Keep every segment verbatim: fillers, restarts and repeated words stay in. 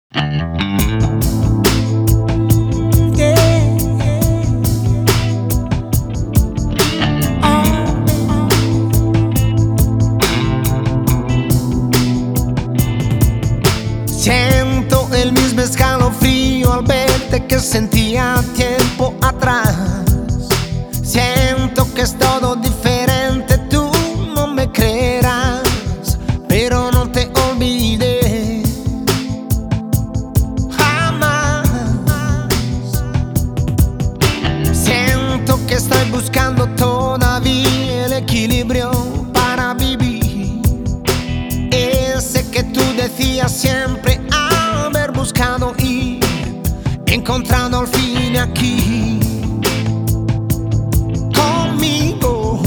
Siento el mismo escalofrío al verte que sentía tiempo atrás. Siento que es todo diferente, tú no me creerás, pero no te olvidé jamás. Siento que estoy buscando todavía el equilibrio para vivir, ese que tú decías siempre haber buscado y encontrado al fin aquí conmigo.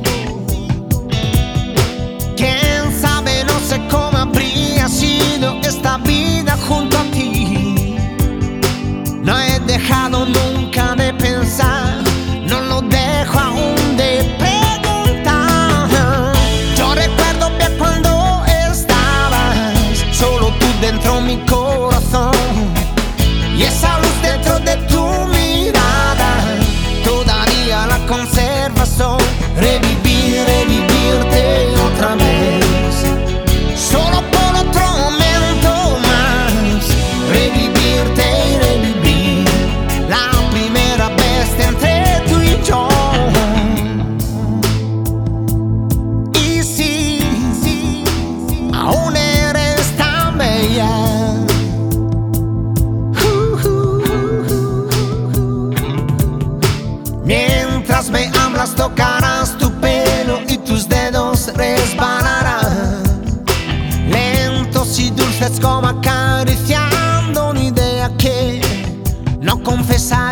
Quién sabe, no sé cómo habría sido esta vida junto a ti. No he dejado nunca de pensar, no lo dejo aún de preguntar. Yo recuerdo bien cuando estabas solo tú dentro de mi corazón, y esa luz dentro de tu mirada todavía la conservación. Revivir, revivirte otra vez, solo por otro momento más. Revivirte y revivir la primera vez entre tú y yo. Y sí, sí, aún eres tan bella. Mientras me hablas tocarás tu pelo y tus dedos resbalarán, lentos y dulces como acariciando una idea que no confesar.